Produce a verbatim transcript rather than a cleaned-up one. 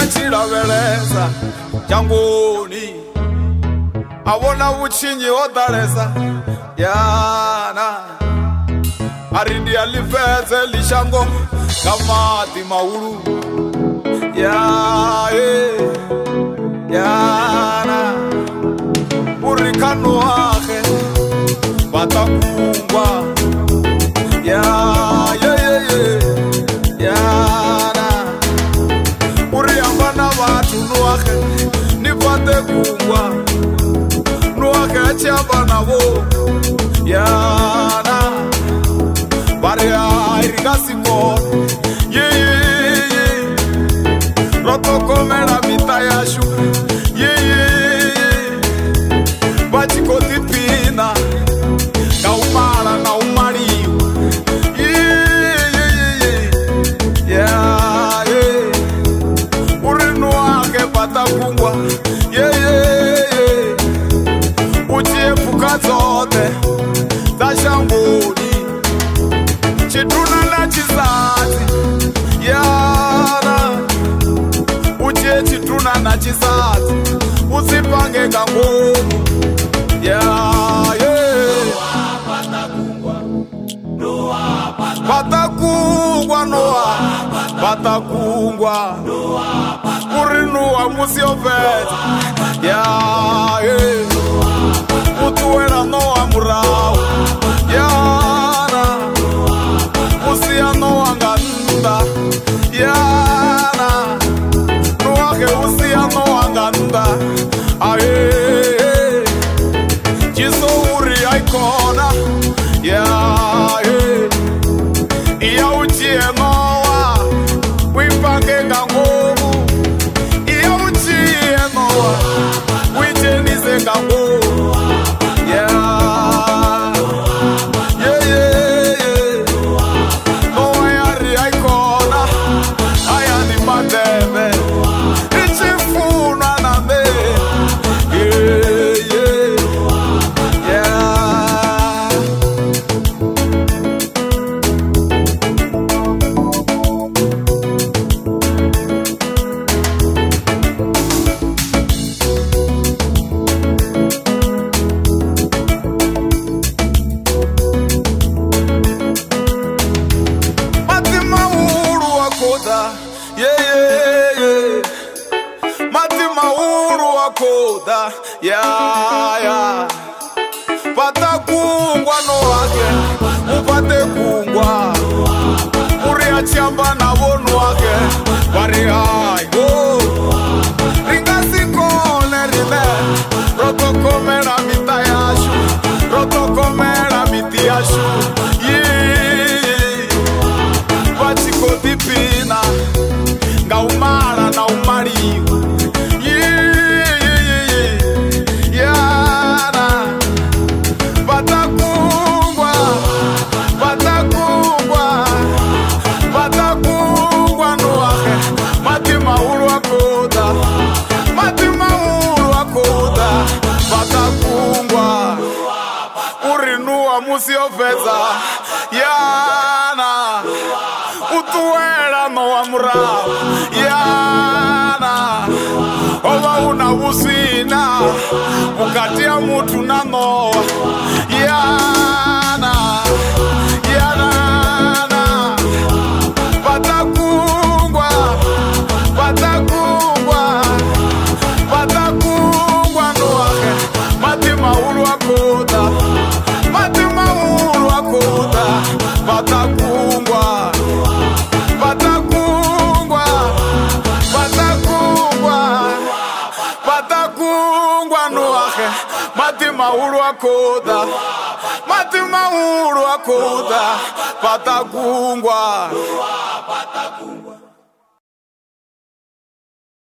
chilaveleza jangoni awona uchinyi odaleza yana arindi alifeze lishango kamati maulu ya eh yana urikano wake batakungwa ya ye ye ye yana uriamba na watu nuwake nipate kungwa nuwake chamba nabo yana Baria irikasiko ye ye ye roto komera mitayashu ye ye ye bachiko tipina kaumara na umariu ye ye ye ye ya ye urinuake patakungwa ye ye ye uchiepuka zote tashambuni chituna na chizazi yana uche chituna na chizazi usipange kangomu ya ye patakungwa noa patakungwa urinuwa musiofeta ya ye utuwela noa murao yana usiano wanganda yana nuwake usiano wanganda aye jisouri aikona ya ye iya uchienowa wipange kangomu iya uchienowa wichenise kangomu ya koda ya ya patakungwa no wake upate kungwa uria chamba na wonu wake bari ai go ringasikone rime roto komera mitayashu roto komera mitiashu ye bachiko tipina ngaumara na umariu musiofeza yana utuwela no amura yana oba una usina ukati ya mutu na no yana yana patakungwa patakungwa patakungwa no wake matima ulu wakoda patakungwa patakungwa patakungwa patakungwa nuake matima ulu akoda matima ulu akoda patakungwa patakungwa